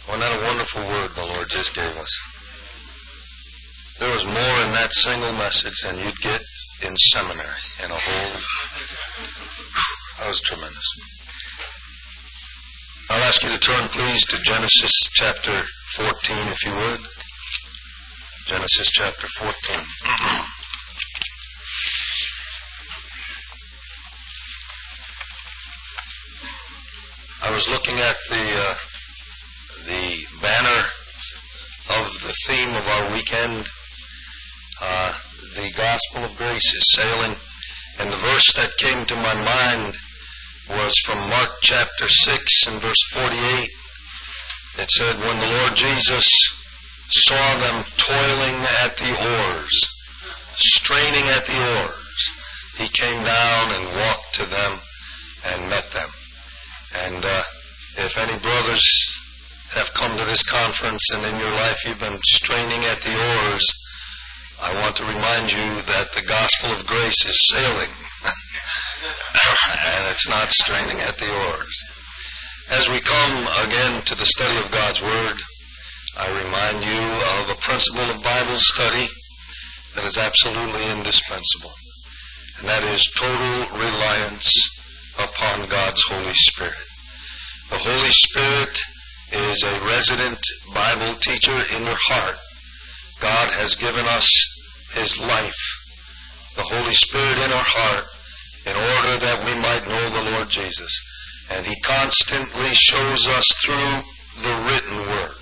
Wasn't that a wonderful word the Lord just gave us? There was more in that single message than you'd get in seminary in a whole. That was tremendous. I'll ask you to turn, please, to Genesis chapter 14, if you would. Genesis chapter 14. I was looking at the banner of the theme of our weekend. The gospel of grace is sailing, and the verse that came to my mind was from Mark chapter 6 and verse 48. It said, when the Lord Jesus saw them toiling at the oars, straining at the oars, he came down and walked to them and met them. And if any brothers have come to this conference and in your life you've been straining at the oars, I want to remind you that the gospel of grace is sailing. And it's not straining at the oars. As we come again to the study of God's Word, I remind you of a principle of Bible study that is absolutely indispensable. And that is total reliance upon God's Holy Spirit. The Holy Spirit is a resident Bible teacher in your heart. God has given us His life, the Holy Spirit in our heart, in order that we might know the Lord Jesus. And He constantly shows us through the written Word,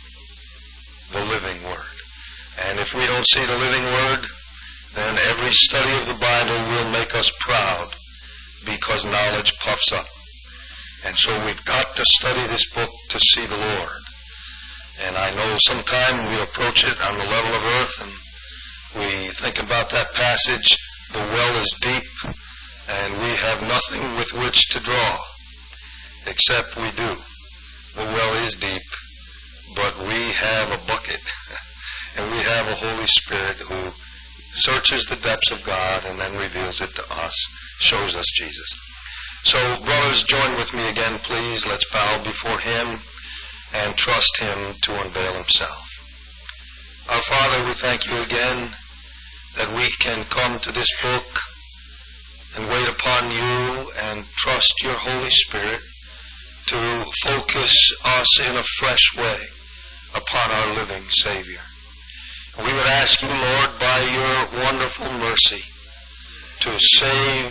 the living Word. And if we don't see the living Word, then every study of the Bible will make us proud, because knowledge puffs up. And so we've got to study this book to see the Lord. And I know sometime we approach it on the level of earth and we think about that passage, the well is deep and we have nothing with which to draw, except we do. The well is deep, but we have a bucket and we have a Holy Spirit who searches the depths of God and then reveals it to us, shows us Jesus. So, brothers, join with me again, please. Let's bow before Him and trust Him to unveil Himself. Our Father, we thank You again that we can come to this book and wait upon You and trust Your Holy Spirit to focus us in a fresh way upon our living Savior. We would ask You, Lord, by Your wonderful mercy to save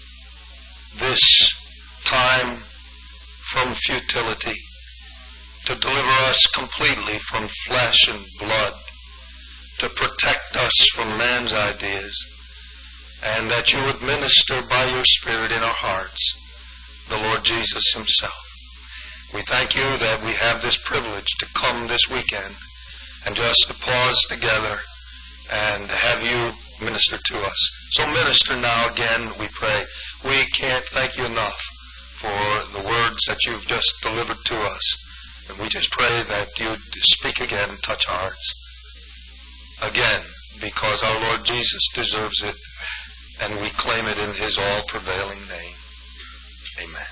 this time from futility, to deliver us completely from flesh and blood, to protect us from man's ideas, and that You would minister by Your Spirit in our hearts, the Lord Jesus Himself. We thank You that we have this privilege to come this weekend and just to pause together and have You minister to us. So minister now again, we pray. We can't thank You enough for the words that You've just delivered to us. And we just pray that You'd speak again and touch hearts again, because our Lord Jesus deserves it, and we claim it in His all-prevailing name. Amen.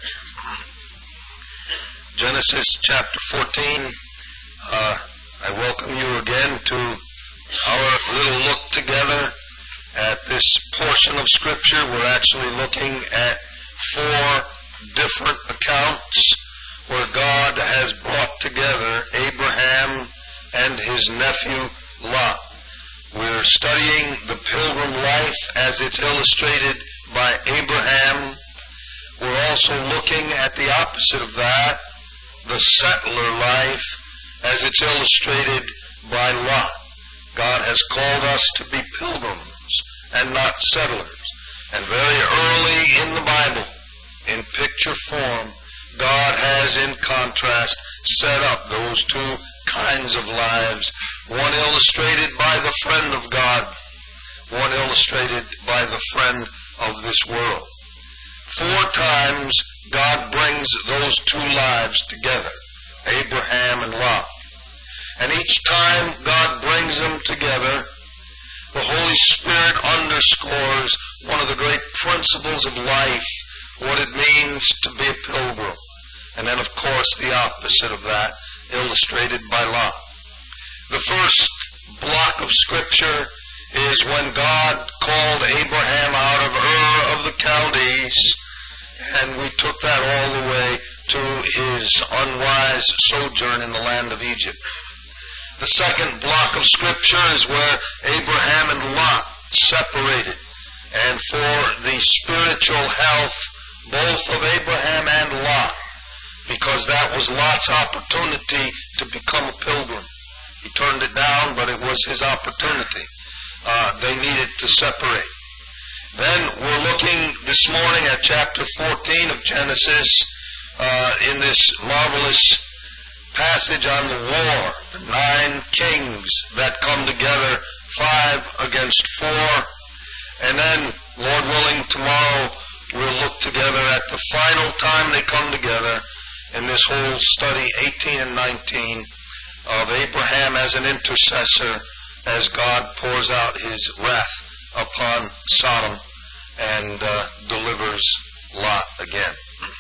Genesis chapter 14. I welcome you again to our little look together at this portion of Scripture. We're actually looking at 4 different accounts where God has brought together Abraham and his nephew Lot. We're studying the pilgrim life as it's illustrated by Abraham. We're also looking at the opposite of that, the settler life as it's illustrated by Lot. God has called us to be pilgrims and not settlers. And very early in the Bible, in picture form, God has, in contrast, set up those 2 kinds of lives, one illustrated by the friend of God, one illustrated by the friend of this world. 4 times God brings those 2 lives together, Abraham and Lot. And each time God brings them together, the Holy Spirit underscores one of the great principles of life, what it means to be a pilgrim. And then, of course, the opposite of that illustrated by Lot. The first block of Scripture is when God called Abraham out of Ur of the Chaldees, and we took that all the way to his unwise sojourn in the land of Egypt. The second block of Scripture is where Abraham and Lot separated, and for the spiritual health both of Abraham and Lot, because that was Lot's opportunity to become a pilgrim. He turned it down, but it was his opportunity. They needed to separate. Then we're looking this morning at chapter 14 of Genesis in this marvelous passage on the war, the 9 kings that come together, 5 against 4. And then, Lord willing, tomorrow we'll look together at the final time they come together in this whole study, 18 and 19, of Abraham as an intercessor as God pours out his wrath upon Sodom and delivers Lot again.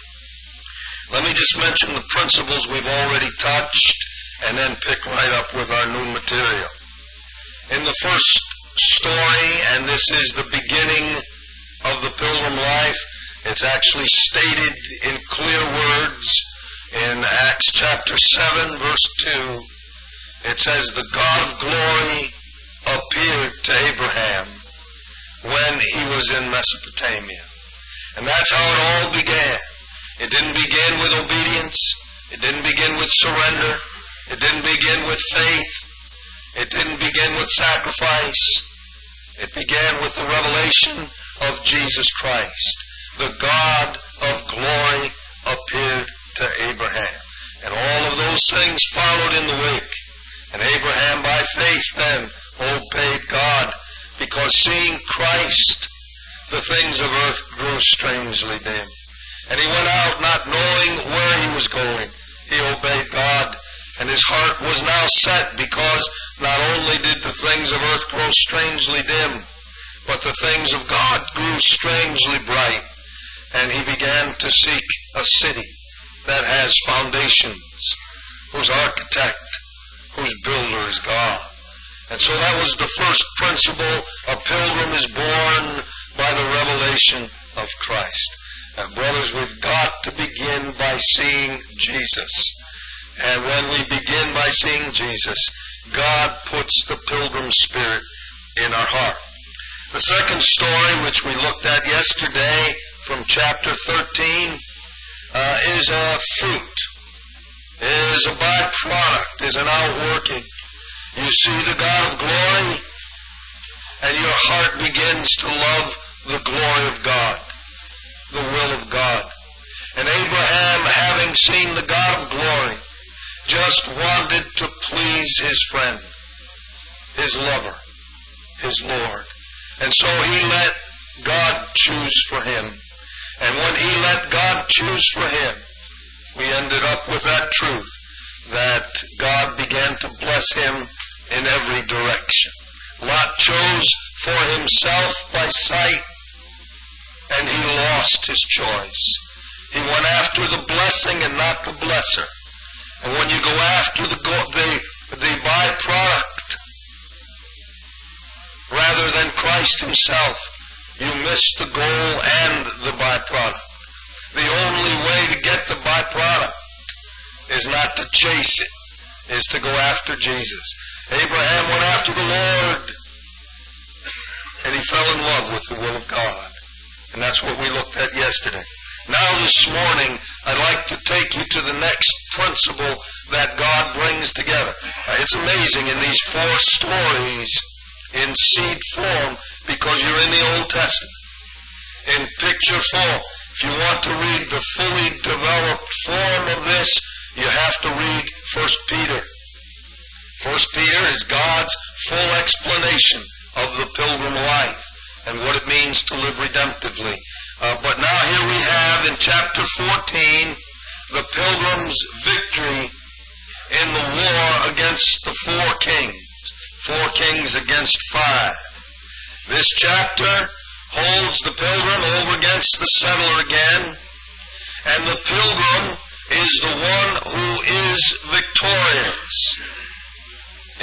Let me just mention the principles we've already touched and then pick right up with our new material. In the first story, and this is the beginning of the pilgrim life, it's actually stated in clear words in Acts chapter 7, verse 2. It says, "The God of glory appeared to Abraham when he was in Mesopotamia." And that's how it all began. It didn't begin with obedience. It didn't begin with surrender. It didn't begin with faith. It didn't begin with sacrifice. It began with the revelation of Jesus Christ. The God of glory appeared to Abraham. And all of those things followed in the wake. And Abraham by faith then obeyed God, because seeing Christ, the things of earth grew strangely dim. And he went out not knowing where he was going. He obeyed God, and his heart was now set, because not only did the things of earth grow strangely dim, but the things of God grew strangely bright. And he began to seek a city that has foundations, whose architect, whose builder is God. And so that was the first principle. A pilgrim is born by the revelation of Christ. And brothers, we've got to begin by seeing Jesus. And when we begin by seeing Jesus, God puts the pilgrim spirit in our heart. The second story, which we looked at yesterday from chapter 13, is a fruit, is a byproduct, is an outworking. You see the God of glory, and your heart begins to love the glory of God, the will of God. And Abraham, having seen the God of glory, just wanted to please his friend, his lover, his Lord. And so he let God choose for him. And when he let God choose for him, we ended up with that truth, that God began to bless him in every direction. Lot chose for himself by sight, and he lost his choice. He went after the blessing and not the blesser. And when you go after the byproduct rather than Christ himself, you miss the goal and the byproduct. The only way to get the byproduct is not to chase it, is to go after Jesus. Abraham went after the Lord, and he fell in love with the will of God. And that's what we looked at yesterday. Now this morning, I'd like to take you to the next principle that God brings together. It's amazing in these 4 stories in seed form, because you're in the Old Testament. In picture form. If you want to read the fully developed form of this, you have to read 1 Peter. 1 Peter is God's full explanation of the pilgrim life and what it means to live redemptively. But now here we have in chapter 14 the pilgrim's victory in the war against the 4 kings. 4 kings against 5. This chapter holds the pilgrim over against the settler again, and the pilgrim is the one who is victorious.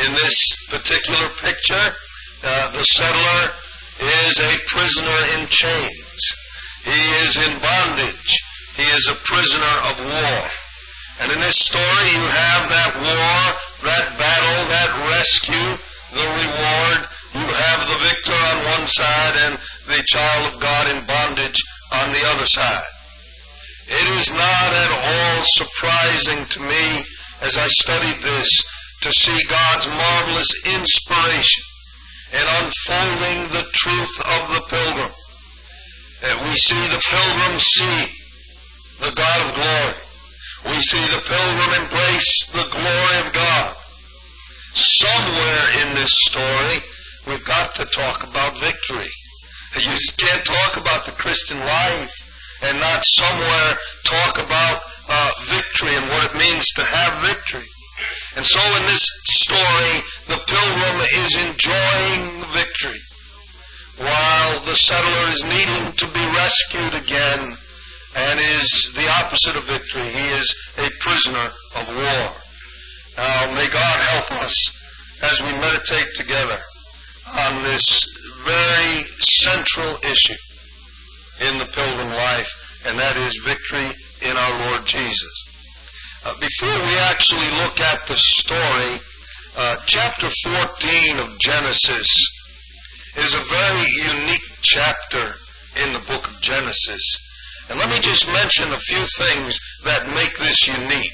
In this particular picture, the settler is a prisoner in chains. He is in bondage. He is a prisoner of war. And in this story, you have that war, that battle, that rescue, the reward. You have the victor on one side and the child of God in bondage on the other side. It is not at all surprising to me as I studied this to see God's marvelous inspiration in unfolding the truth of the pilgrim. We see the pilgrim see the God of glory. We see the pilgrim embrace the glory of God. Somewhere in this story, we've got to talk about victory. You just can't talk about the Christian life and not somewhere talk about victory and what it means to have victory. And so in this story, the pilgrim is enjoying victory, while the settler is needing to be rescued again and is the opposite of victory. He is a prisoner of war. Now, may God help us as we meditate together on this very central issue in the pilgrim life, and that is victory in our Lord Jesus. Before we actually look at the story, chapter 14 of Genesis is a very unique chapter in the book of Genesis. And let me just mention a few things that make this unique.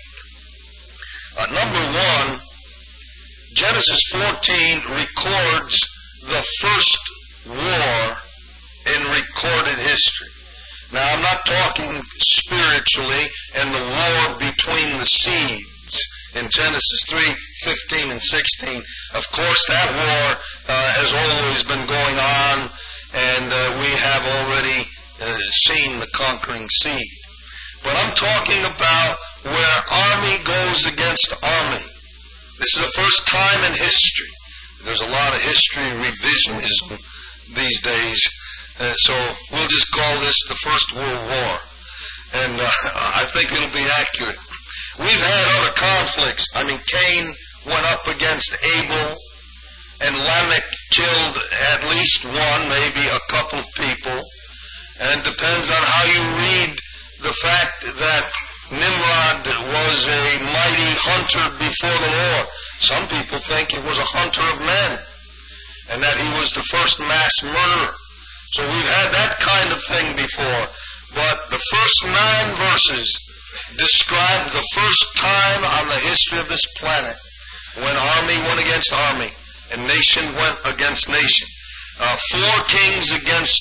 Number one, Genesis 14 records the first war in recorded history. Now, I'm not talking spiritually and the war between the seeds in Genesis 3:15 and 16. Of course, that war has always been going on, and we have already seen the conquering seed. But I'm talking about where army goes against army. This is the first time in history. There's a lot of history revisionism these days. So we'll just call this the First World War. And I think it'll be accurate. We've had other conflicts. I mean, Cain went up against Abel, and Lamech killed at least one, maybe a couple of people. And it depends on how you read the fact that Nimrod was a mighty hunter before the Lord. Some people think he was a hunter of men, and that he was the first mass murderer. So we've had that kind of thing before. But the first 9 verses describe the first time on the history of this planet when army went against army and nation went against nation. 4 kings against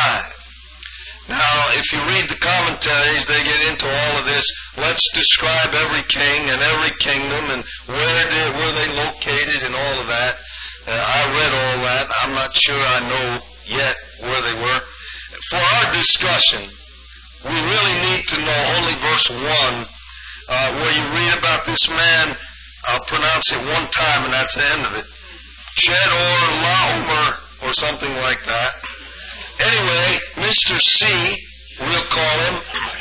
5. Now, if you read the commentaries, they get into all of this. Let's describe every king and every kingdom and where they located and all of that. I read all that. I'm not sure I know yet where they were. For our discussion, we really need to know only verse 1, where you read about this man. I'll pronounce it one time, and that's the end of it. Chedorlaomer, or something like that. Anyway, Mr. C, we'll call him,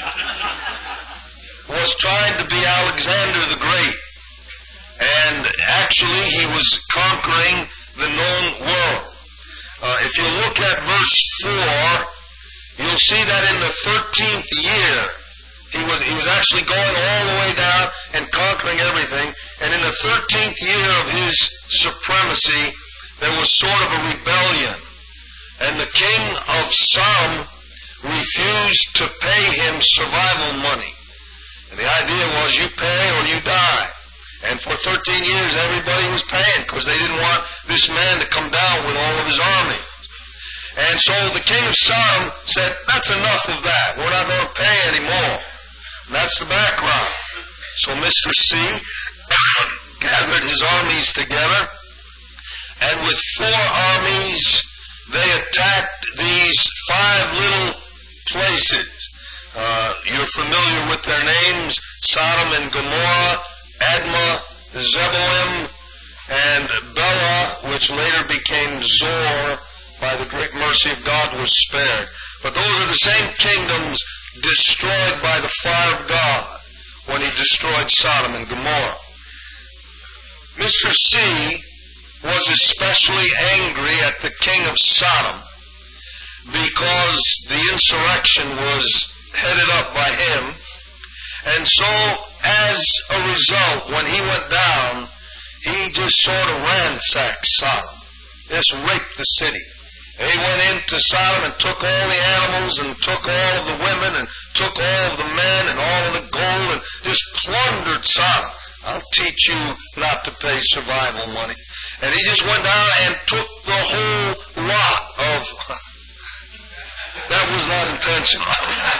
was trying to be Alexander the Great. And actually, he was conquering the known world. If you look at verse 4, you'll see that in the 13th year, he was actually going all the way down and conquering everything. And in the 13th year of his supremacy, there was sort of a rebellion. And the king of Sodom refused to pay him survival money. And the idea was you pay or you die. And for 13 years, everybody was paying because they didn't want this man to come down with all of his army. And so the king of Sodom said, that's enough of that. We're not going to pay anymore. And that's the background. So Mr. C gathered his armies together, and with 4 armies, they attacked these 5 little places. You're familiar with their names: Sodom and Gomorrah, Admah, Zeboim, and Bela, which later became Zor. By the great mercy of God was spared. But those are the same kingdoms destroyed by the fire of God when he destroyed Sodom and Gomorrah. Mr. C was especially angry at the king of Sodom because the insurrection was headed up by him. And so, as a result, when he went down, he just sort of ransacked Sodom, just raped the city. He went into Sodom and took all the animals and took all of the women and took all of the men and all of the gold and just plundered Sodom. I'll teach you not to pay survival money. And he just went down and took the whole lot of... That was not intentional.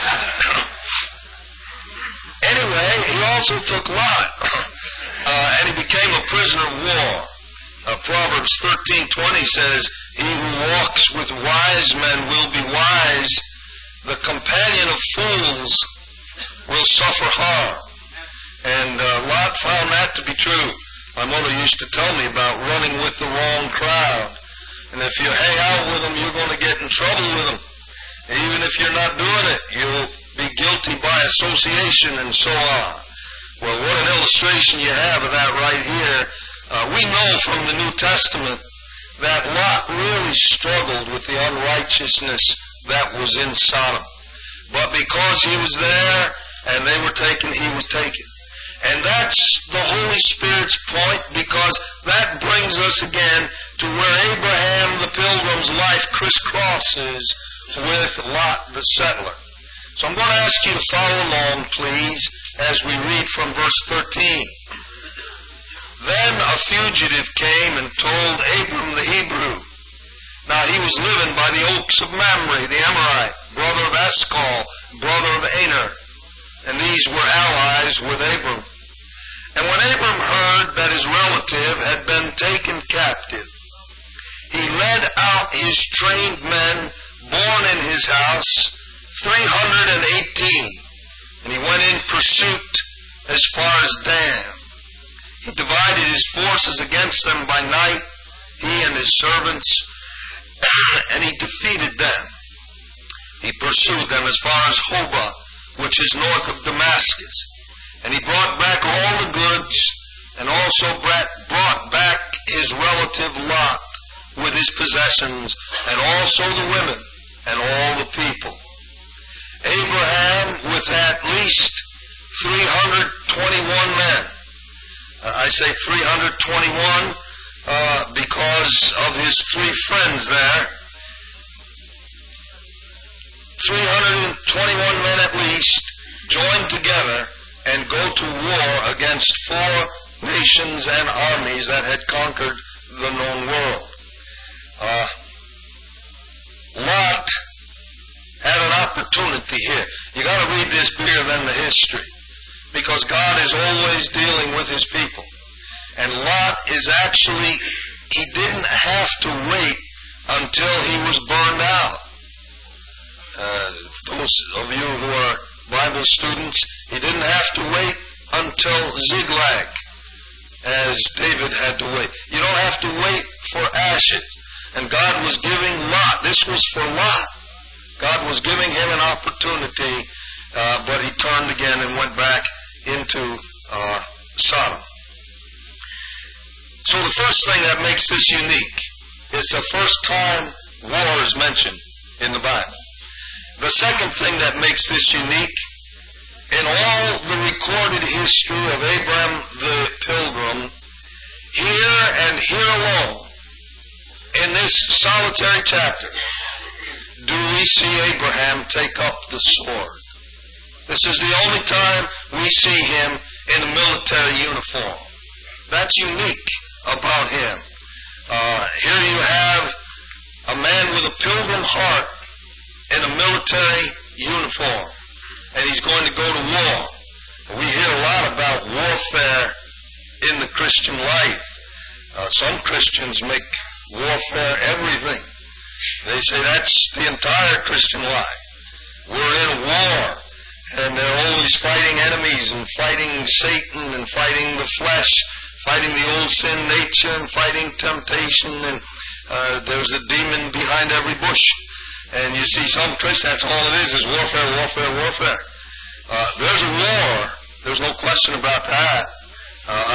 Anyway, he also took Lot. And he became a prisoner of war. Proverbs 13:20 says, "He who walks with wise men will be wise. The companion of fools will suffer harm." And Lot found that to be true. My mother used to tell me about running with the wrong crowd. And if you hang out with them, you're going to get in trouble with them. Even if you're not doing it, you'll be guilty by association and so on. Well, what an illustration you have of that right here. We know from the New Testament that Lot really struggled with the unrighteousness that was in Sodom. But because he was there and they were taken, he was taken. And that's the Holy Spirit's point, because that brings us again to where Abraham the pilgrim's life crisscrosses with Lot the settler. So I'm going to ask you to follow along, please, as we read from verse 13. "Then a fugitive came and told Abram the Hebrew. Now he was living by the oaks of Mamre, the Amorite, brother of Eshcol, brother of Aner. And these were allies with Abram. And when Abram heard that his relative had been taken captive, he led out his trained men born in his house, 318, and he went in pursuit as far as Dan. He divided his forces against them by night, he and his servants, and he defeated them. He pursued them as far as Hobah, which is north of Damascus. And he brought back all the goods, and also brought back his relative Lot with his possessions, and also the women and all the people. Abraham with at least 321 men. I say 321 because of his three friends there. 321 men at least joined together and go to war against 4 nations and armies that had conquered the known world. Lot had an opportunity here. You got to read this bigger than the history, because God is always dealing with his people. And Lot is actually, he didn't have to wait until he was burned out. Those of you who are Bible students, he didn't have to wait until Ziklag, as David had to wait. You don't have to wait for ashes. And God was giving Lot, this was for Lot. God was giving him an opportunity, but he turned again and went back into Sodom. So the first thing that makes this unique is the first time war is mentioned in the Bible. The second thing that makes this unique, in all the recorded history of Abraham the pilgrim, here and here alone, in this solitary chapter, do we see Abraham take up the sword. This is the only time we see him in a military uniform. That's unique about him. Here you have a man with a pilgrim heart in a military uniform, and he's going to go to war. We hear a lot about warfare in the Christian life. Some Christians make warfare everything. They say that's the entire Christian life. We're in a war, and they're always fighting enemies and fighting Satan and fighting the flesh, fighting the old sin nature and fighting temptation, and there's a demon behind every bush. And you see some Christians, that's all it is warfare, warfare, warfare. There's a war. There's no question about that. I heard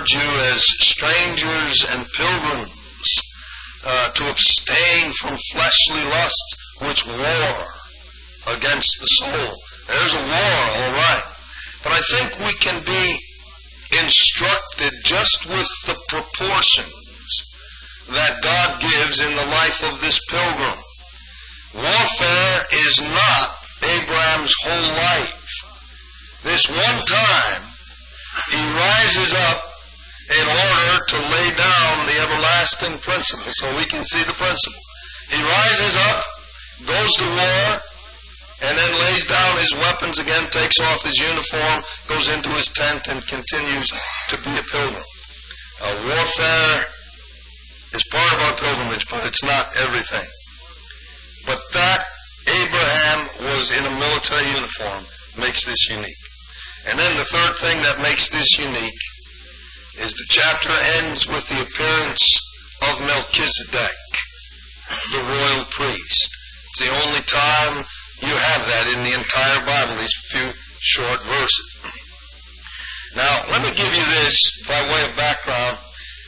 urge you as strangers and pilgrims to abstain from fleshly lusts which war against the soul. There's a war, all right. But I think we can be instructed just with the proportions that God gives in the life of this pilgrim. Warfare is not Abraham's whole life. This one time, he rises up in order to lay down the everlasting principle, so we can see the principle. He rises up, goes to war, and then lays down his weapons again, takes off his uniform, goes into his tent, and continues to be a pilgrim. Warfare is part of our pilgrimage, but it's not everything. But that Abraham was in a military uniform makes this unique. And then the third thing that makes this unique is the chapter ends with the appearance of Melchizedek, the royal priest. It's the only time you have that in the entire Bible, these few short verses. Now, let me give you this by way of background.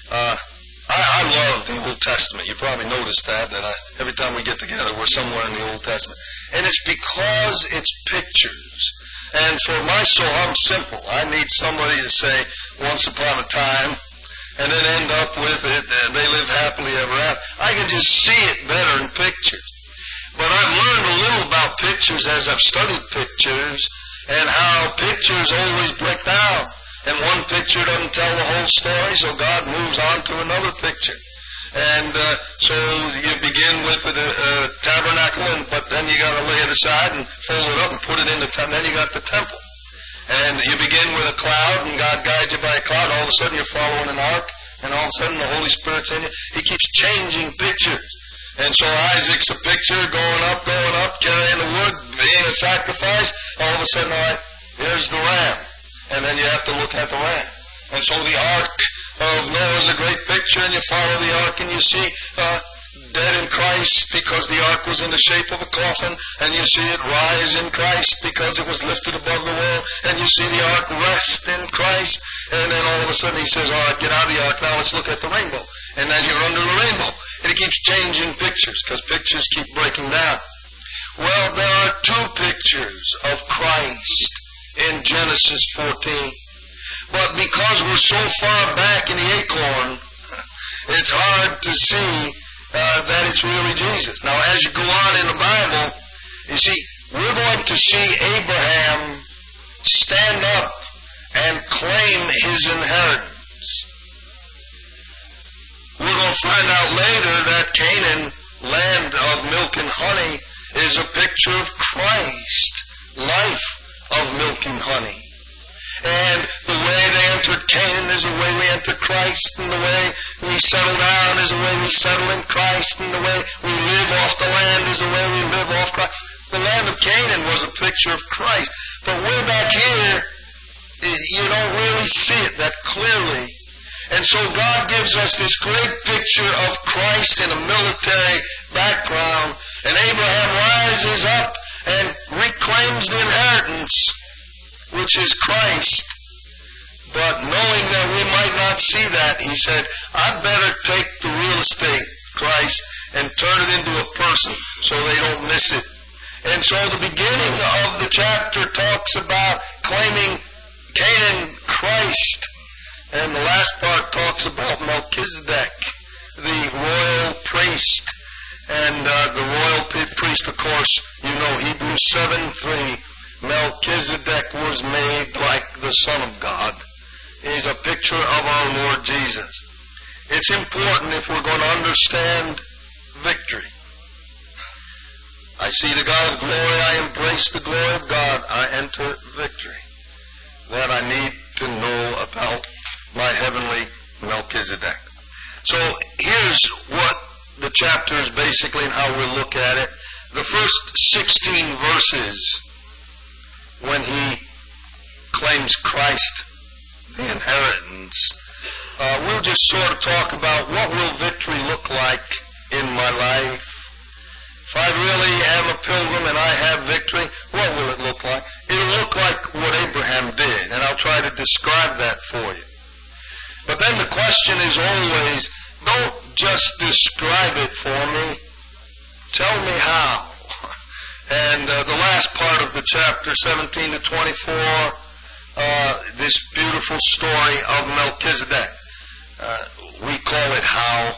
I love the Old Testament. You probably noticed that every time we get together, we're somewhere in the Old Testament. And it's because it's pictures. And for my soul, I'm simple. I need somebody to say, once upon a time, and then end up with it, they lived happily ever after. I can just see it better in pictures. But I've learned a little about pictures as I've studied pictures, and how pictures always break down. And one picture doesn't tell the whole story, so God moves on to another picture. And so you begin with a tabernacle, but then you got to lay it aside and fold it up and put it in the temple. Then you got the temple. And you begin with a cloud, and God guides you by a cloud. All of a sudden you're following an ark, and all of a sudden the Holy Spirit's in you. He keeps changing pictures. And so Isaac's a picture, going up, carrying the wood, being a sacrifice. All of a sudden, all right, here's the ram. And then you have to look at the ram. And so the ark of Noah is a great picture, and you follow the ark, and you see dead in Christ because the ark was in the shape of a coffin, and you see it rise in Christ because it was lifted above the world, and you see the ark rest in Christ, and then all of a sudden he says, all right, get out of the ark, now let's look at the rainbow. And then you're under the rainbow. And he keeps changing pictures because pictures keep breaking down. Well, there are two pictures of Christ in Genesis 14. But because we're so far back in the acorn, it's hard to see that it's really Jesus. Now, as you go on in the Bible, you see, we're going to see Abraham stand up and claim his inheritance. We're going to find out later that Canaan, land of milk and honey, is a picture of Christ, life of milk and honey. And the way they entered Canaan is the way we enter Christ, and the way we settle down is the way we settle in Christ, and the way we live off the land is the way we live off Christ. The land of Canaan was a picture of Christ. But way back here, you don't really see it that clearly. And so God gives us this great picture of Christ in a military background, and Abraham rises up and reclaims the inheritance, which is Christ. But knowing that we might not see that, he said, I'd better take the real estate, Christ, and turn it into a person so they don't miss it. And so the beginning of the chapter talks about claiming Canaan, Christ. And the last part talks about Melchizedek, the royal priest. And the royal priest, of course, you know, Hebrews 7:3, Melchizedek was made like the Son of God. He's a picture of our Lord Jesus. It's important if we're going to understand victory. I see the God of glory, I embrace the glory of God, I enter victory. That I need to know about my heavenly Melchizedek. So here's what the chapter is basically and how we'll look at it. The first 16 verses, when he claims Christ, the inheritance, we'll just sort of talk about what will victory look like in my life. If I really am a pilgrim and I have victory, what will it look like? It'll look like what Abraham did, and I'll try to describe that for you. But question is always, don't just describe it for me. Tell me how. And the last part of the chapter, 17 to 24, this beautiful story of Melchizedek. We call it how.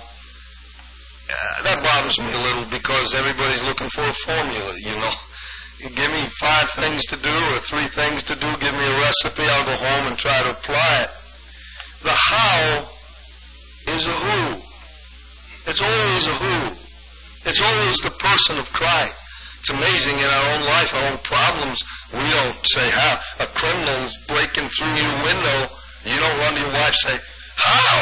That bothers me a little because everybody's looking for a formula, you know. You give me 5 things to do or 3 things to do, give me a recipe, I'll go home and try to apply it. The how is a who. It's always a who. It's always the person of Christ. It's amazing in our own life, our own problems, we don't say how. A criminal's breaking through your window, you don't run to your wife and say, how?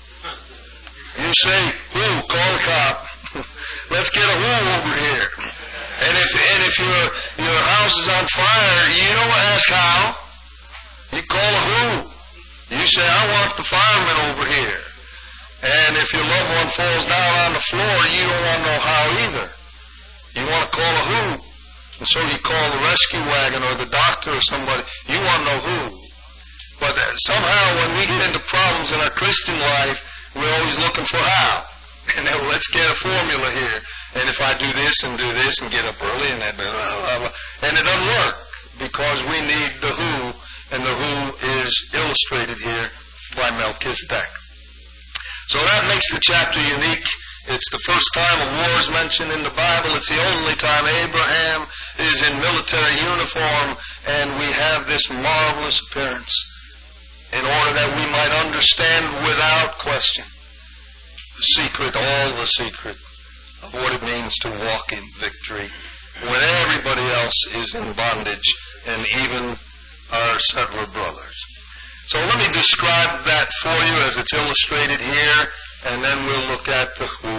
You say, who? Call the cop. Let's get a who over here. And if your house is on fire, you don't ask how. You call a who. You say, I want the fireman over here. And if your loved one falls down on the floor, you don't want to know how either. You want to call a who. And so you call the rescue wagon or the doctor or somebody. You want to know who. But somehow when we get into problems in our Christian life, we're always looking for how. And then let's get a formula here. And if I do this and get up early and that, blah, blah, blah, and it doesn't work because we need the who, and the who is illustrated here by Melchizedek. So that makes the chapter unique. It's the first time a war is mentioned in the Bible. It's the only time Abraham is in military uniform, and we have this marvelous appearance in order that we might understand without question the secret, all the secret of what it means to walk in victory when everybody else is in bondage and even our settler brothers. So let me describe that for you as it's illustrated here, and then we'll look at the who.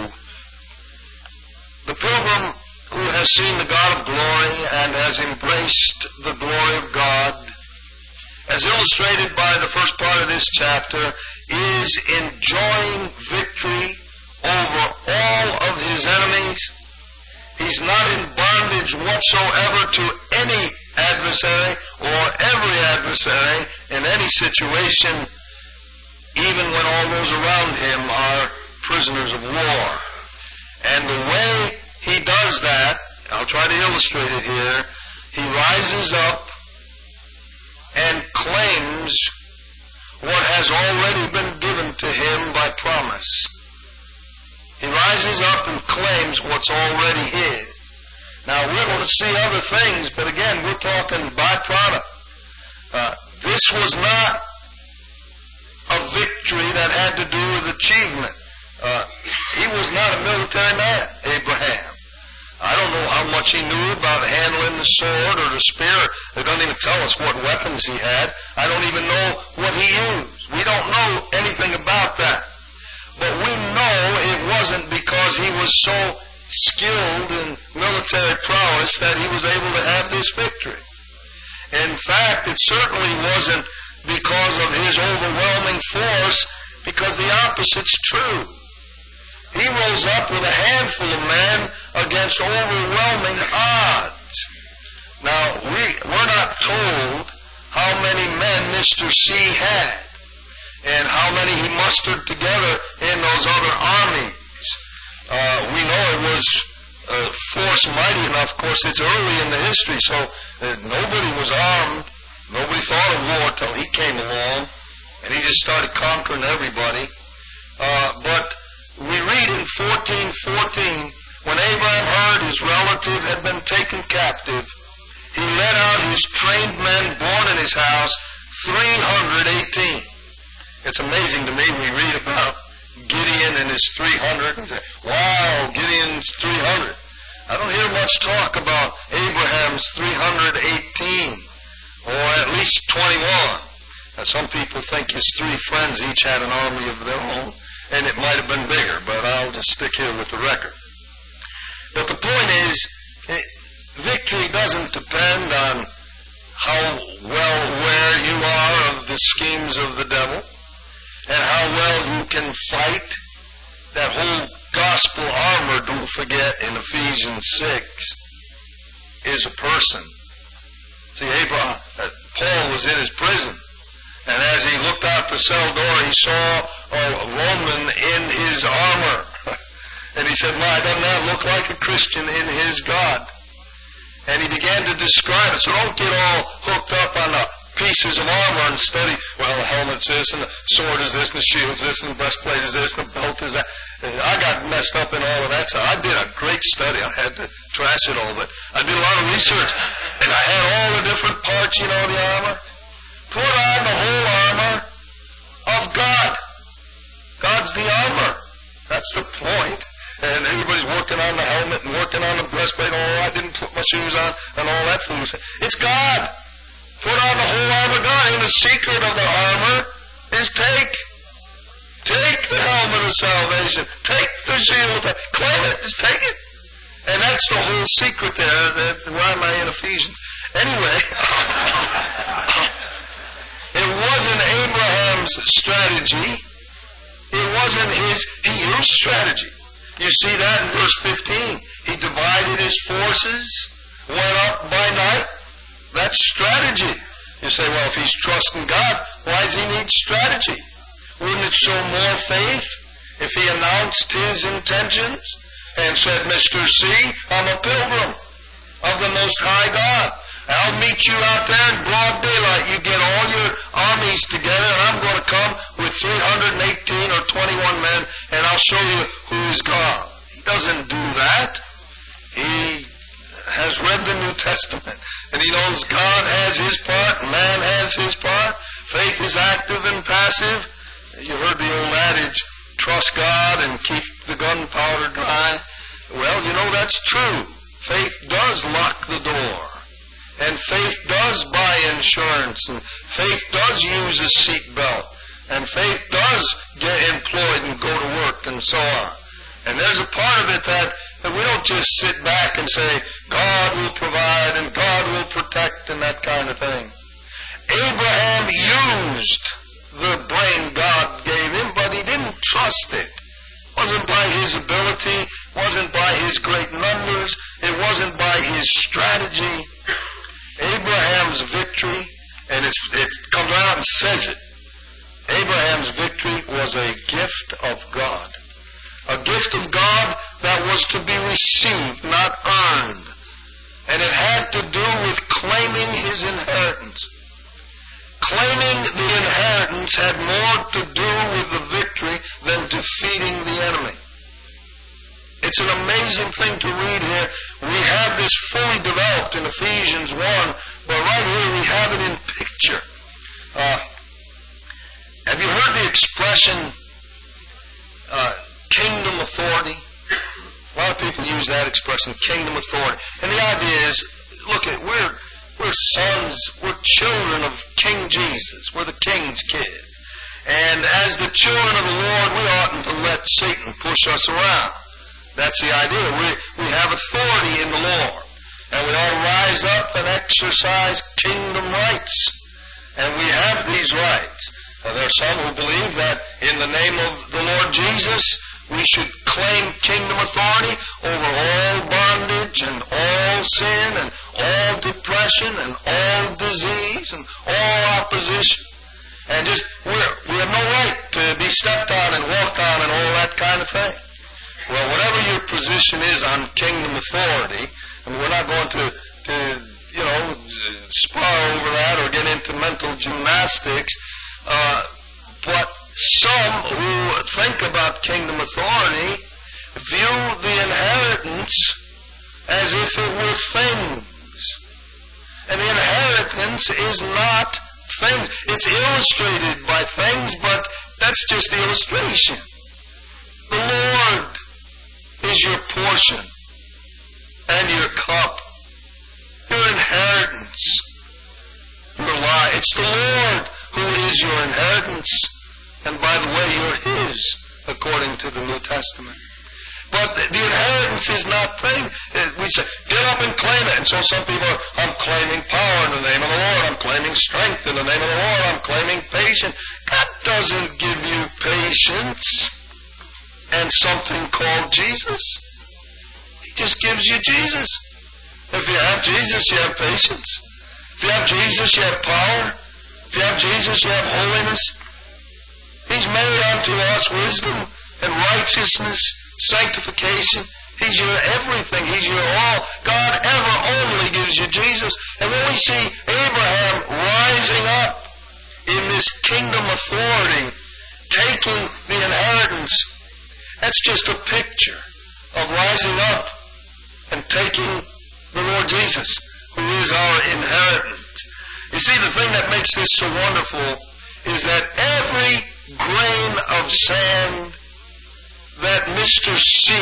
The pilgrim who has seen the God of glory and has embraced the glory of God, as illustrated by the first part of this chapter, is enjoying victory over all of his enemies. He's not in bondage whatsoever to any adversary or every adversary in any situation, even when all those around him are prisoners of war. And the way he does that, I'll try to illustrate it here, he rises up and claims what has already been given to him by promise. He rises up and claims what's already his. Now, we're going to see other things, but again, we're talking byproduct. This was not a victory that had to do with achievement. He was not a military man, Abraham. I don't know how much he knew about handling the sword or the spear. They don't even tell us what weapons he had. I don't even know what he used. We don't know anything about that. But we know it wasn't because he was so skilled in military prowess that he was able to have this victory. In fact, it certainly wasn't because of his overwhelming force, because the opposite's true. He rose up with a handful of men against overwhelming odds. Now, we're not told how many men Mr. C had and how many he mustered together in those other armies. We know it was a force mighty enough. Of course, it's early in the history, so nobody was armed. Nobody thought of war till he came along, and he just started conquering everybody. But we read in 14:14, when Abraham heard his relative had been taken captive, he led out his trained men born in his house, 318. It's amazing to me. We read about Gideon and his 300 and say, wow, Gideon's 300. I don't hear much talk about Abraham's 318, or at least 21. Now, some people think his 3 friends each had an army of their own, and it might have been bigger, but I'll just stick here with the record. But the point is, victory doesn't depend on how well aware you are of the schemes of the devil and how well you can fight. That whole gospel armor, don't forget, in Ephesians 6, is a person. See, Paul was in his prison, And as he looked out the cell door, he saw a Roman in his armor. And he said, "My, doesn't that look like a Christian in his God?" And he began to describe it. So don't get all hooked up on the pieces of armor and study, well, the helmet's this, and the sword is this, and the shield's this, and the breastplate is this, and the belt is that. I got messed up in all of that stuff. I did a great study. I had to trash it all, but I did a lot of research. And I had all the different parts, the armor. Put on the whole armor of God. God's the armor. That's the point. And everybody's working on the helmet and working on the breastplate. Oh, I didn't put my shoes on and all that foolish. It's God. Put on the whole armor of God. And the secret of the armor is take the helmet of salvation. Take the shield of faith. Claim it. Just take it. And that's the whole secret there. Why am I in Ephesians? Anyway, it wasn't Abraham's strategy. It wasn't he used strategy. You see that in verse 15. He divided his forces, went up by night. That's strategy. You say, well, if he's trusting God, why does he need strategy? Wouldn't it show more faith if he announced his intentions and said, Mr. C, I'm a pilgrim of the Most High God. I'll meet you out there in broad daylight. You get all your armies together, and I'm going to come with 318 or 21 men, and I'll show you who is God. He doesn't do that. He has read the New Testament, and he knows God has his part, man has his part. Faith is active and passive. You heard the old adage, trust God and keep the gunpowder dry. Well, that's true. Faith does lock the door. And faith does buy insurance. And faith does use a seatbelt. And faith does get employed and go to work and so on. And there's a part of it that we don't just sit back and say, God will provide and God will protect and that kind of thing. Abraham used the brain God gave him, but he didn't trust it. It wasn't by his ability, wasn't by his great numbers, it wasn't by his strategy. Abraham's victory, and it comes out and says it, Abraham's victory was a gift of God. A gift of God that was to be received, not earned. And it had to do with claiming his inheritance. Claiming the inheritance had more to do with the victory than defeating the enemy. It's an amazing thing to read here. We have this fully developed in Ephesians 1, but right here we have it in picture. Have you heard the expression kingdom authority? A lot of people use that expression, kingdom authority. And the idea is, look, we're sons, we're children of King Jesus. We're the King's kids. And as the children of the Lord, we oughtn't to let Satan push us around. That's the idea. We have authority in the Lord. And we ought to rise up and exercise kingdom rights. And we have these rights. Now, there are some who believe that in the name of the Lord Jesus, we should claim kingdom authority over all bondage and all sin and all depression and all disease and all opposition. And just, we have no right to be stepped on and walked on and all that kind of thing. Well, whatever your position is on kingdom authority, and we're not going to spar over that or get into mental gymnastics, but some who think about kingdom authority view the inheritance as if it were things. And the inheritance is not things. It's illustrated by things, but that's just the illustration. The Lord is your portion and your cup, your inheritance, your life. It's the Lord who is your inheritance. And by the way, you're His, according to the New Testament. But the inheritance is not thing. We say, get up and claim it. And so some people are, I'm claiming power in the name of the Lord. I'm claiming strength in the name of the Lord. I'm claiming patience. God doesn't give you patience and something called Jesus. He just gives you Jesus. If you have Jesus, you have patience. If you have Jesus, you have power. If you have Jesus, you have holiness. He's made unto us wisdom and righteousness, sanctification. He's your everything. He's your all. God ever only gives you Jesus. And when we see Abraham rising up in this kingdom authority, taking the inheritance, that's just a picture of rising up and taking the Lord Jesus, who is our inheritance. You see, the thing that makes this so wonderful is that every grain of sand that Mr. C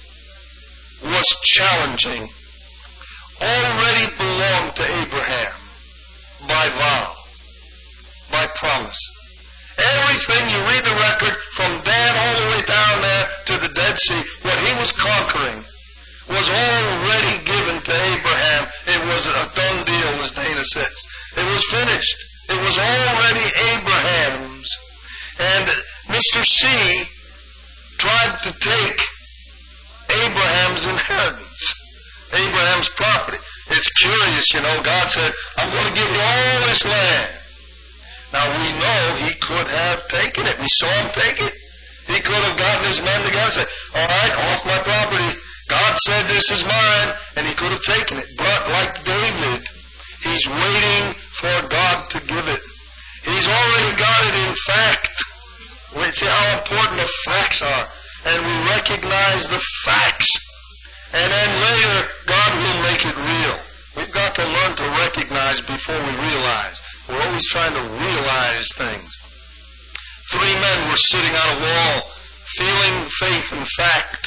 was challenging already belonged to Abraham by vow, by promise. Everything, you read the record from Dan all the way down there to the Dead Sea, what he was conquering was already given to Abraham. It was a done deal, as Dana says. It was finished. It was already Abraham's. And Mr. C tried to take Abraham's inheritance, Abraham's property. It's curious, God said, I'm going to give you all this land. Now we know he could have taken it. We saw him take it. He could have gotten his men together and said, all right, off my property. God said this is mine, and he could have taken it. But like David, he's waiting for God to give it. He's already got it in fact. We see how important the facts are. And we recognize the facts. And then later, God will make it real. We've got to learn to recognize before we realize. We're always trying to realize things. 3 men were sitting on a wall, feeling faith and fact.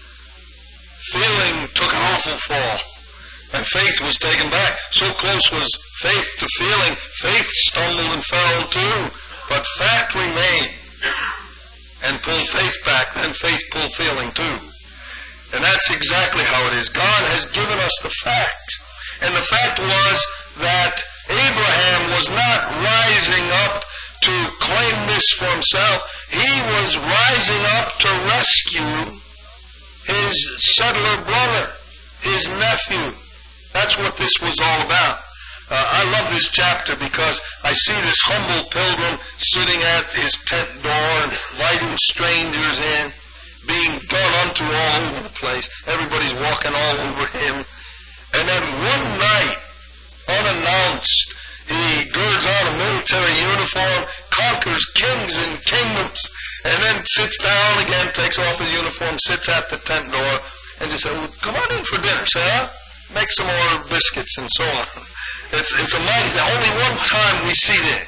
Feeling took an awful fall, and faith was taken back. So close was faith to feeling, faith stumbled and fell too. But fact remained and pulled faith back, then faith pulled feeling too. And that's exactly how it is. God has given us the facts. And the fact was that Abraham was not rising up to claim this for himself. He was rising up to rescue his settler brother, his nephew. That's what this was all about. I love this chapter because I see this humble pilgrim sitting at his tent door, inviting strangers in, being done unto all over the place. Everybody's walking all over him. And then one night, unannounced, he girds on a military uniform, conquers kings and kingdoms, and then sits down again, takes off his uniform, sits at the tent door, and just says, well, come on in for dinner, Sarah. Make some more biscuits and so on. It's amazing. Only one time we see this.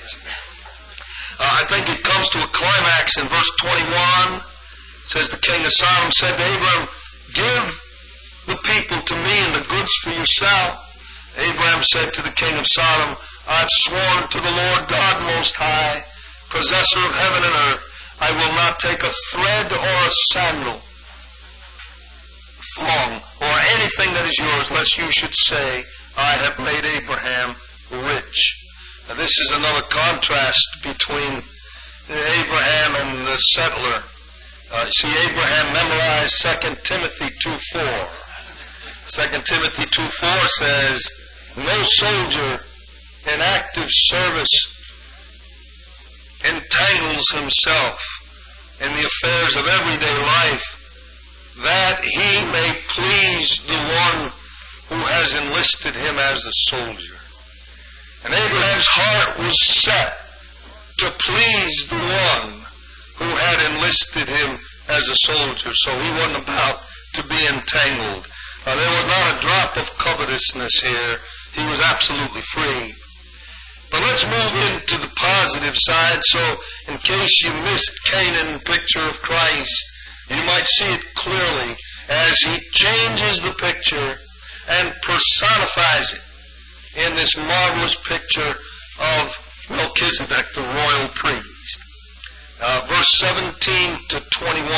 I think it comes to a climax in verse 21. It says, the king of Sodom said to Abraham, give the people to me and the goods for yourself. Abraham said to the king of Sodom, I've sworn to the Lord God Most High, possessor of heaven and earth, I will not take a thread or a sandal, thong, or anything that is yours, lest you should say, I have made Abraham rich. Now this is another contrast between Abraham and the settler. See, Abraham memorized 2 Timothy 2:4. 2 Timothy 2:4 says, no soldier in active service entangles himself in the affairs of everyday life, that he may please the one who has enlisted him as a soldier. And Abraham's heart was set to please the one who had enlisted him as a soldier, so he wasn't about to be entangled. There was not a drop of covetousness here. He was absolutely free. But let's move into the positive side, so in case you missed Canaan picture of Christ, you might see it clearly as he changes the picture and personifies it in this marvelous picture of Melchizedek, the royal priest. Verse 17 to 21,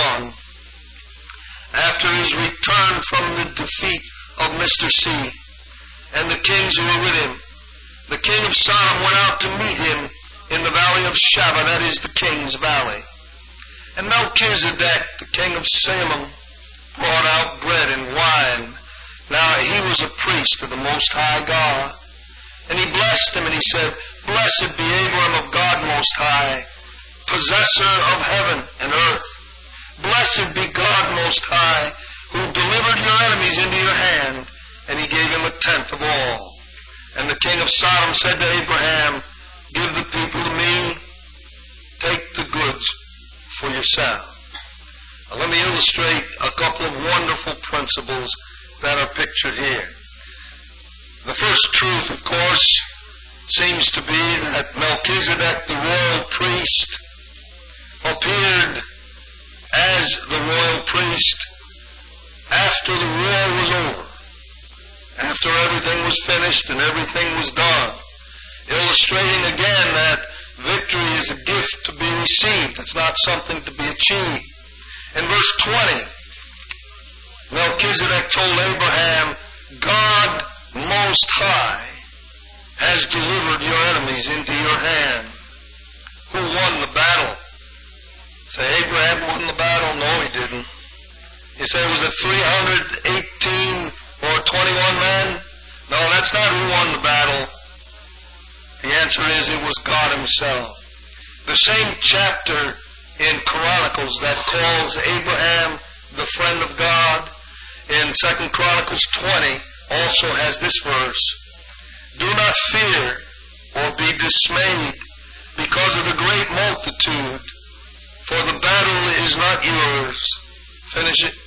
after his return from the defeat of Mr. C and the kings who were with him, the king of Sodom went out to meet him in the valley of Shaveh, that is the king's valley. And Melchizedek, the king of Salem, brought out bread and wine. Now he was a priest of the Most High God. And he blessed him, and he said, Blessed be Abram of God Most High, possessor of heaven and earth. Blessed be God Most High, who delivered your enemies into your hand, and he gave him a tenth of all. And the king of Sodom said to Abraham, Give the people to me, take the goods for yourself. Now let me illustrate a couple of wonderful principles that are pictured here. The first truth, of course, seems to be that Melchizedek, the royal priest, appeared as the royal priest after the war was over, after everything was finished and everything was done, illustrating again that victory is a gift to be received. It's not something to be achieved. In verse 20, Melchizedek told Abraham, God Most High has delivered your enemies into your hand. Who won the battle? Say, Abraham won the battle? No, he didn't. You say, was it 318 or 21 men? No, that's not who won the battle. The answer is it was God himself. The same chapter in Chronicles that calls Abraham the friend of God, in 2 Chronicles 20, also has this verse. Do not fear or be dismayed because of the great multitude, for the battle is not yours. Finish it.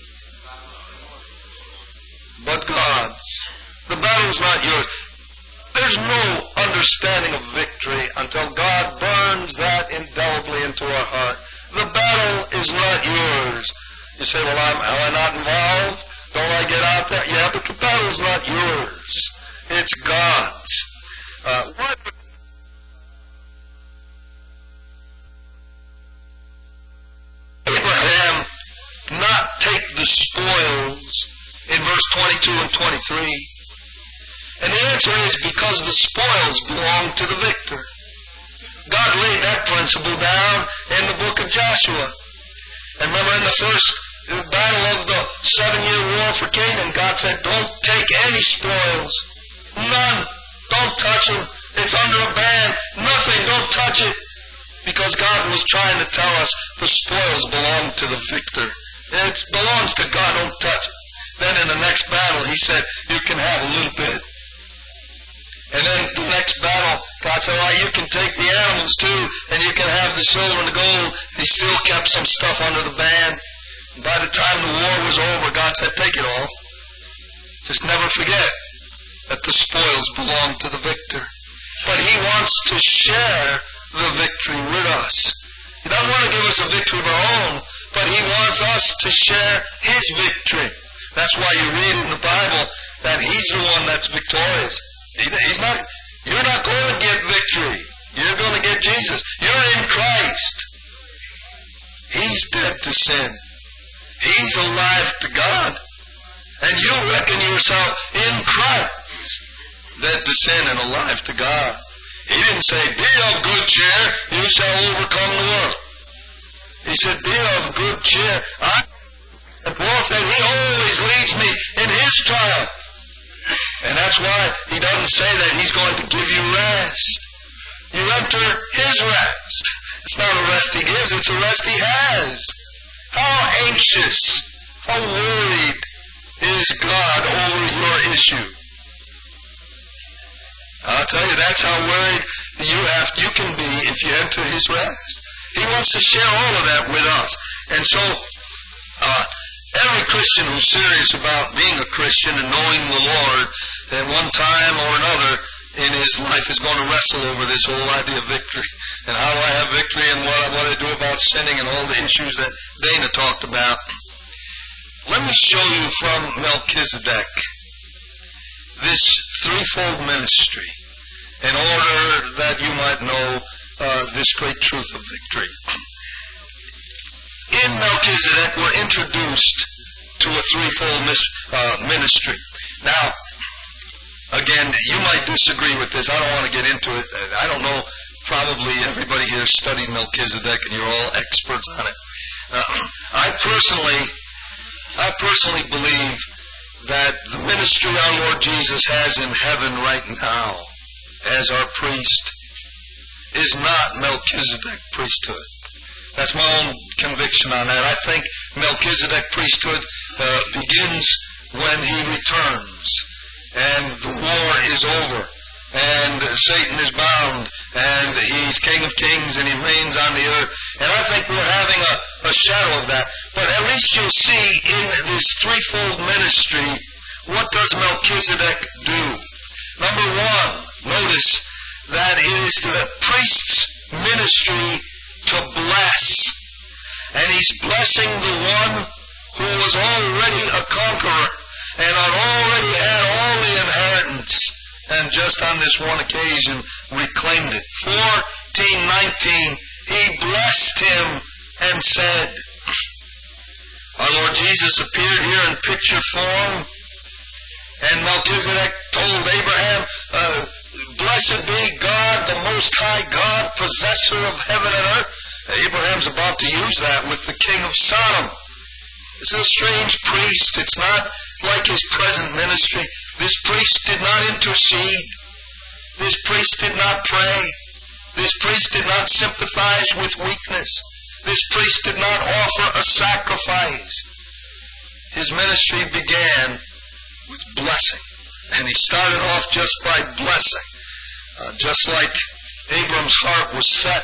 But God's. The battle is not yours. There's no understanding of victory until God burns that indelibly into our heart. The battle is not yours. You say, well, am I not involved? Don't I get out there? Yeah, but the battle is not yours. It's God's. Why would Abraham not take the spoils in verse 22 and 23? And the answer is because the spoils belong to the victor. God laid that principle down in the book of Joshua. And remember in the first battle of the 7-year war for Canaan, God said, don't take any spoils. None. Don't touch them. It's under a ban. Nothing. Don't touch it. Because God was trying to tell us the spoils belong to the victor. It belongs to God. Don't touch it. Then in the next battle, he said, you can have a little bit. And then the next battle, God said, well, you can take the animals too, and you can have the silver and the gold. He still kept some stuff under the ban. And by the time the war was over, God said, take it all. Just never forget that the spoils belong to the victor. But he wants to share the victory with us. He doesn't want to give us a victory of our own, but he wants us to share his victory. That's why you read in the Bible that he's the one that's victorious. You're not going to get victory. You're going to get Jesus. You're in Christ. He's dead to sin. He's alive to God. And you reckon yourself in Christ, dead to sin and alive to God. He didn't say, be of good cheer, you shall overcome the world. He said, be of good cheer. And Paul said, he always leads me in his triumph. And that's why he doesn't say that he's going to give you rest. You enter his rest. It's not a rest he gives, it's a rest he has. How anxious, how worried is God over your issue? I'll tell you, that's how worried you can be if you enter his rest. He wants to share all of that with us. And so, every Christian who's serious about being a Christian and knowing the Lord at one time or another in his life is going to wrestle over this whole idea of victory. And how do I have victory and what I do about sinning and all the issues that Dana talked about. Let me show you from Melchizedek this threefold ministry in order that you might know this great truth of victory. In Melchizedek, we're introduced to a threefold ministry. Now, again, you might disagree with this. I don't want to get into it. I don't know. Probably everybody here studied Melchizedek and you're all experts on it. I personally believe that the ministry our Lord Jesus has in heaven right now as our priest is not Melchizedek priesthood. That's my own conviction on that. I think Melchizedek priesthood begins when he returns and the war is over and Satan is bound and he's King of Kings and he reigns on the earth. And I think we're having a shadow of that. But at least you'll see in this threefold ministry, what does Melchizedek do? Number one, notice that it is the priest's ministry to bless. And he's blessing the one who was already a conqueror and had already had all the inheritance and just on this one occasion reclaimed it. 14:19, he blessed him and said, our Lord Jesus appeared here in picture form, and Melchizedek told Abraham, blessed be God, the Most High God, possessor of heaven and earth. Abraham's about to use that with the king of Sodom. This is a strange priest. It's not like his present ministry. This priest did not intercede. This priest did not pray. This priest did not sympathize with weakness. This priest did not offer a sacrifice. His ministry began with blessing. And he started off just by blessing. Just like Abram's heart was set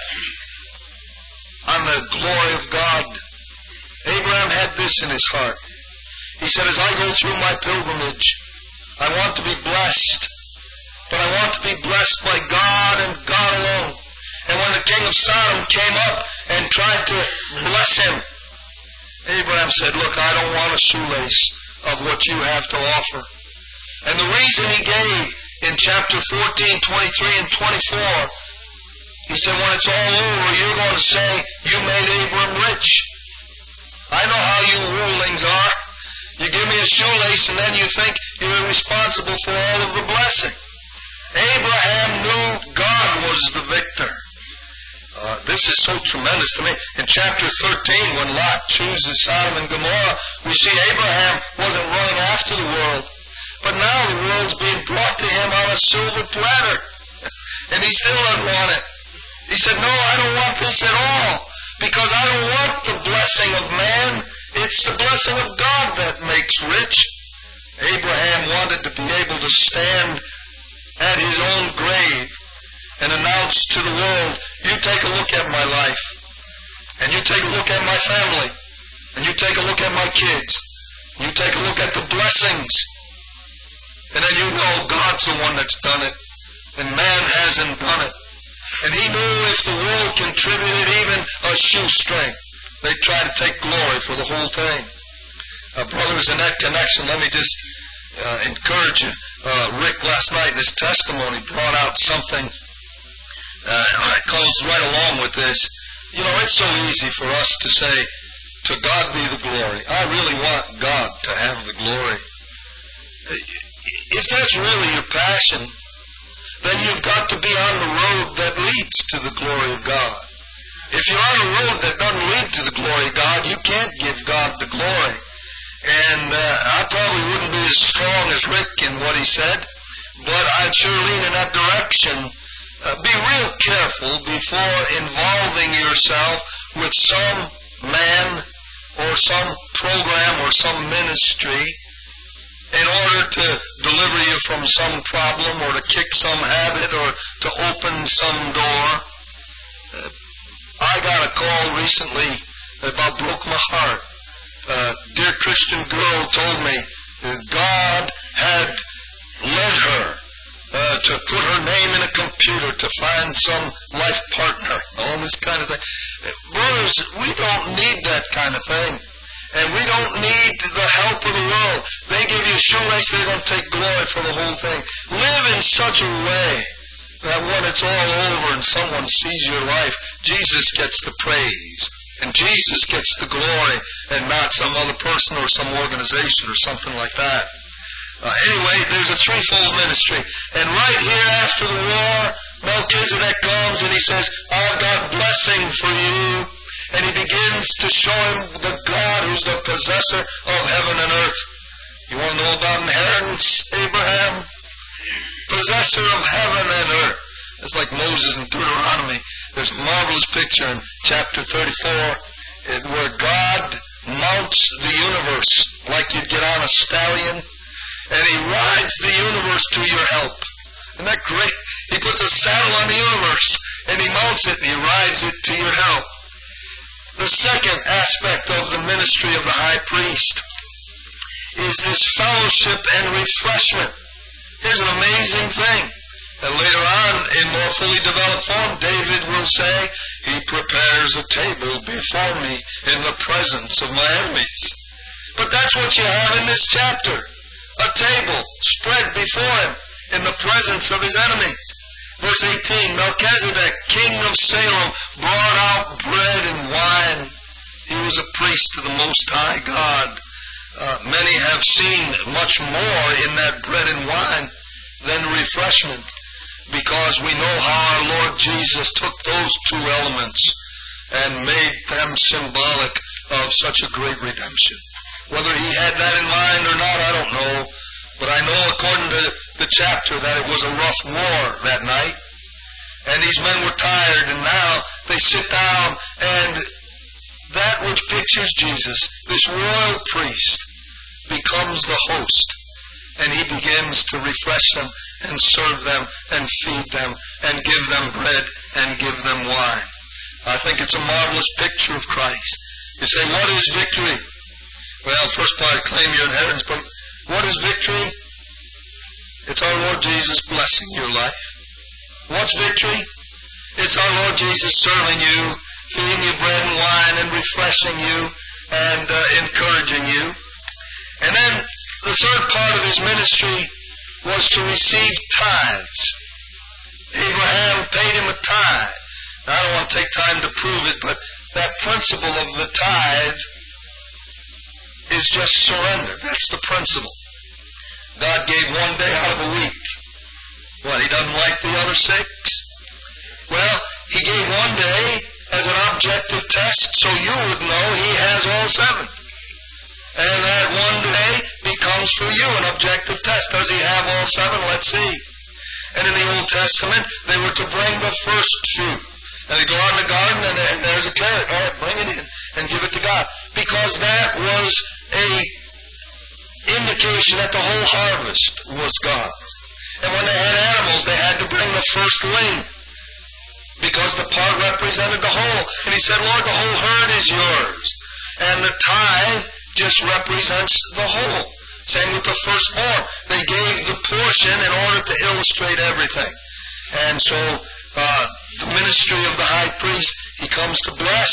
on the glory of God. Abraham had this in his heart. He said, as I go through my pilgrimage, I want to be blessed. But I want to be blessed by God and God alone. And when the king of Sodom came up and tried to bless him, Abraham said, look, I don't want a shoelace of what you have to offer. And the reason he gave in chapter 14, 23, and 24, he said, when it's all over, you're going to say, you made Abram rich. I know how you rulings are. You give me a shoelace and then you think you're responsible for all of the blessing. Abraham knew God was the victor. This is so tremendous to me. In chapter 13, when Lot chooses Sodom and Gomorrah, we see Abraham wasn't running after the world. But now the world's being brought to him on a silver platter. And he still doesn't want it. He said, no, I don't want this at all. Because I don't want the blessing of man. It's the blessing of God that makes rich. Abraham wanted to be able to stand at his own grave and announce to the world, you take a look at my life, and you take a look at my family, and you take a look at my kids, you take a look at the blessings, and then you know God's the one that's done it, and man hasn't done it. And he knew if the world contributed even a shoestring, they'd try to take glory for the whole thing. Brothers, in that connection, let me just encourage you. Rick last night in his testimony brought out something that goes right along with this. You know, it's so easy for us to say, to God be the glory. I really want God to have the glory. If that's really your passion, then you've got to be on the road that leads to the glory of God. If you're on a road that doesn't lead to the glory of God, you can't give God the glory. And I probably wouldn't be as strong as Rick in what he said, but I'd sure lean in that direction. Be real careful before involving yourself with some man or some program or some ministry in order to deliver you from some problem or to kick some habit or to open some door. I got a call recently that about broke my heart. A dear Christian girl told me that God had led her to put her name in a computer to find some life partner, all this kind of thing. Brothers, we don't need that kind of thing. And we don't need the help of the world. They give you a shoelace, they're going to take glory for the whole thing. Live in such a way that when it's all over and someone sees your life, Jesus gets the praise. And Jesus gets the glory and not some other person or some organization or something like that. Anyway, there's a threefold ministry. And right here after the war, Melchizedek comes and he says, I've got blessing for you. And he begins to show him the God who's the possessor of heaven and earth. You want to know about inheritance, Abraham? possessor of heaven and earth. It's like Moses in Deuteronomy. There's a marvelous picture in chapter 34 where God mounts the universe like you'd get on a stallion, and he rides the universe to your help. Isn't that great? He puts a saddle on the universe, and he mounts it, and he rides it to your help. The second aspect of the ministry of the high priest is this fellowship and refreshment. Here's an amazing thing. And later on, in more fully developed form, David will say, he prepares a table before me in the presence of my enemies. But that's what you have in this chapter. A table spread before him in the presence of his enemies. Verse 18, Melchizedek, king of Salem, brought out bread and wine. He was a priest of the Most High God. Many have seen much more in that bread and wine than refreshment, because we know how our Lord Jesus took those two elements and made them symbolic of such a great redemption. Whether he had that in mind or not, I don't know. But I know according to the chapter that it was a rough war that night. And these men were tired, and now they sit down, and that which pictures Jesus, this royal priest, becomes the host. And he begins to refresh them and serve them and feed them and give them bread and give them wine. I think it's a marvelous picture of Christ. You say, what is victory? Well, first part, claim your inheritance, but what is victory? It's our Lord Jesus blessing your life. What's victory? It's our Lord Jesus serving you, feeding you bread and wine and refreshing you and encouraging you. And then the third part of his ministry was to receive tithes. Abraham paid him a tithe. Now, I don't want to take time to prove it, but that principle of the tithe is just surrender. That's the principle. God gave one day out of a week. What, he doesn't like the other 6? Well, he gave one day as an objective test so you would know he has all 7. And that one day becomes for you an objective test. Does he have all 7? Let's see. And in the Old Testament, they were to bring the first fruit. And they go out in the garden and there's a carrot. All right, bring it in and give it to God. Because that was a indication that the whole harvest was God's. And when they had animals, they had to bring the firstling, because the part represented the whole. And he said, Lord, the whole herd is yours. And the tithe just represents the whole. Same with the firstborn. They gave the portion in order to illustrate everything. And so the ministry of the high priest, he comes to bless.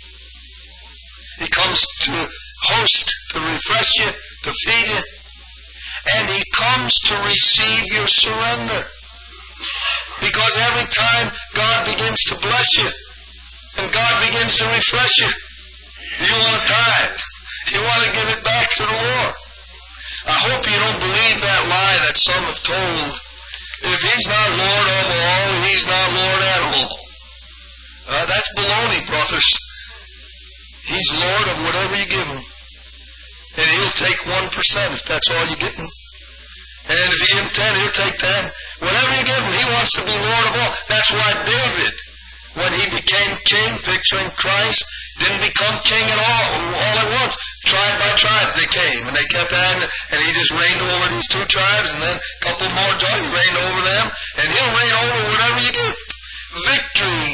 He comes to host, to refresh you, to feed you. And he comes to receive your surrender. Because every time God begins to bless you, and God begins to refresh you, you want to tithe. You want to give it back to the Lord. I hope you don't believe that lie that some have told. If he's not Lord of all, he's not Lord at all. That's baloney, brothers. He's Lord of whatever you give him. And he'll take 1% if that's all you give him. And if you give him 10, he'll take 10. Whatever you give him, he wants to be Lord of all. That's why David, when he became king, picturing Christ, didn't become king at all at once. Tribe by tribe they came, and they kept adding, and he just reigned over these 2 tribes, and then a couple more tribes, he reigned over them, and he'll reign over whatever you give. Victory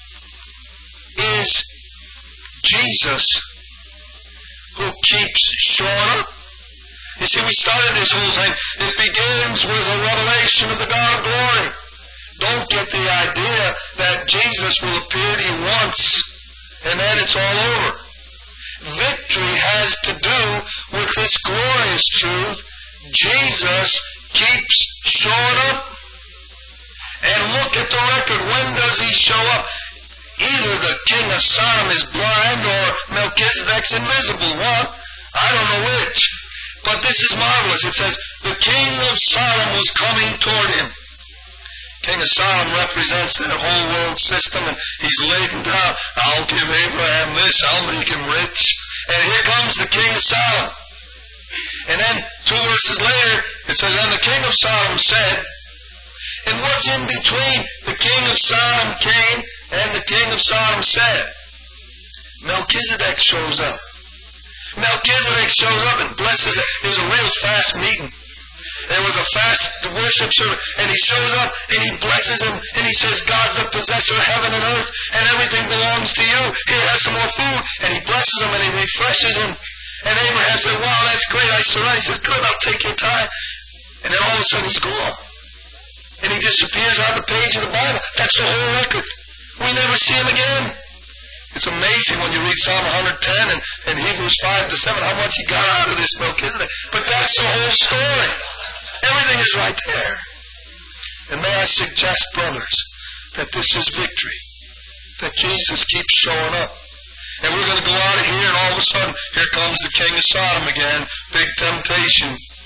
is Jesus who keeps showing up. You see, we started this whole thing. It begins with a revelation of the God of glory. Don't get the idea that Jesus will appear to you once and then it's all over. Victory has to do with this glorious truth. Jesus keeps showing up. And look at the record. When does he show up? Either the king of Sodom is blind or Melchizedek's invisible. One, I don't know which. But this is marvelous. It says, the king of Sodom was coming toward him. King of Sodom represents that whole world system, and he's laden down. I'll give Abraham this, I'll make him rich. And here comes the king of Sodom. And then 2 verses later, it says, and the king of Sodom said, And what's in between? The king of Sodom came and the king of Sodom said. Melchizedek shows up. Melchizedek shows up and blesses it. It was a real fast meeting. There was a fast worship service, and he shows up and he blesses him and he says, God's the possessor of heaven and earth and everything belongs to you. Here, have some more food. And he blesses him and he refreshes him. And Abraham said, wow, that's great. I surrender. He says, good, I'll take your time. And then all of a sudden he's gone. And he disappears out of the page of the Bible. That's the whole record. We never see him again. It's amazing when you read Psalm 110 and Hebrews 5-7 how much he got out of this Melchizedek. But that's the whole story. Everything is right there. And may I suggest, brothers, that this is victory. That Jesus keeps showing up. And we're going to go out of here and all of a sudden, here comes the king of Sodom again. Big temptation.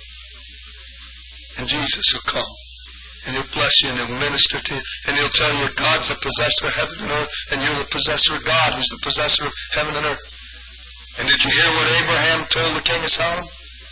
And Jesus will come. And he'll bless you and he'll minister to you. And he'll tell you God's the possessor of heaven and earth. And you're the possessor of God who's the possessor of heaven and earth. And did you hear what Abraham told the king of Sodom?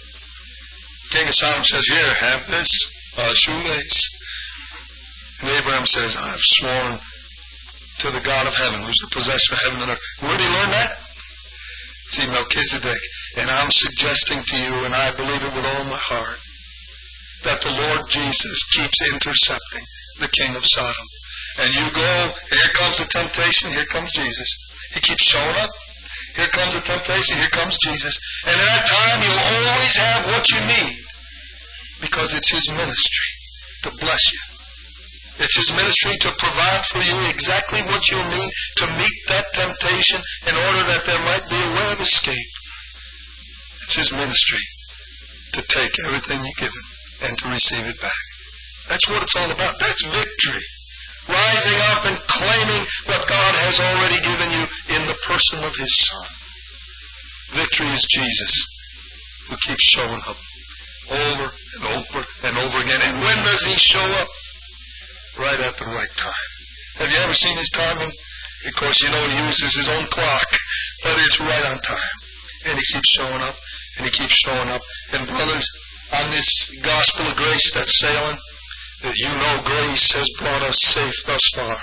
King of Sodom says, here, have this shoelace. And Abraham says, I have sworn to the God of heaven, who's the possessor of heaven and earth. Where did he learn that? See, Melchizedek. And I'm suggesting to you, and I believe it with all my heart, that the Lord Jesus keeps intercepting the king of Sodom. And you go, here comes the temptation, here comes Jesus. He keeps showing up. Here comes the temptation, here comes Jesus. And at that time, you'll always have what you need. Because it's his ministry to bless you. It's his ministry to provide for you exactly what you'll need to meet that temptation in order that there might be a way of escape. It's his ministry to take everything you give him and to receive it back. That's what it's all about. That's victory. Rising up and claiming what God has already given you in the person of his Son. Victory is Jesus, who keeps showing up over and over and over again. And when does he show up? Right at the right time. Have you ever seen his timing? Of course, you know he uses his own clock, but it's right on time. And he keeps showing up, and he keeps showing up. And brothers, on this gospel of grace that's sailing, that you know grace has brought us safe thus far.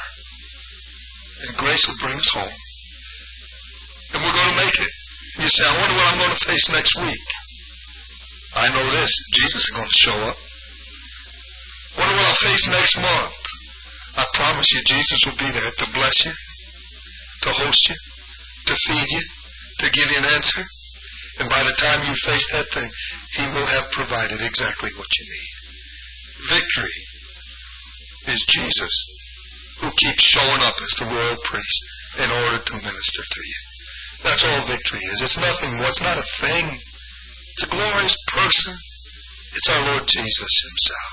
And grace will bring us home. And we're going to make it. And you say, I wonder what I'm going to face next week. I know this, Jesus is going to show up. I wonder what I'll face next month. I promise you, Jesus will be there to bless you, to host you, to feed you, to give you an answer. And by the time you face that thing, he will have provided exactly what you need. Victory is Jesus, who keeps showing up as the royal priest in order to minister to you. That's all victory is. It's nothing more. It's not a thing. It's a glorious person. It's our Lord Jesus himself.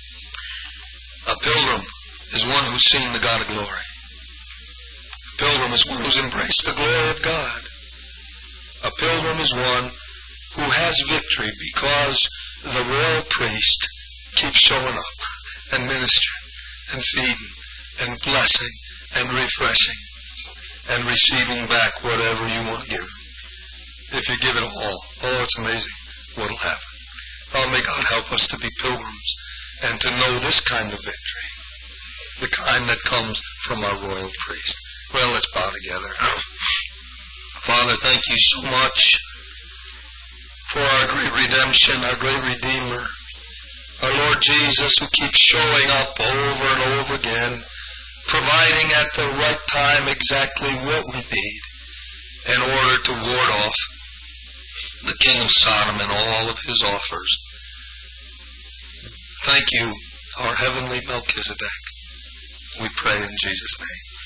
A pilgrim is one who's seen the God of glory. A pilgrim is one who's embraced the glory of God. A pilgrim is one who has victory because the royal priest keeps showing up and ministering and feeding and blessing and refreshing and receiving back whatever you want to give him. If you give it all, oh, it's amazing what will happen. Oh, may God help us to be pilgrims and to know this kind of victory, the kind that comes from our royal priest. Well, let's bow together. Father, thank you so much for our great redemption, our great Redeemer, our Lord Jesus, who keeps showing up over and over again, providing at the right time exactly what we need in order to ward off the king of Sodom and all of his offers. Thank you, our heavenly Melchizedek. We pray in Jesus' name.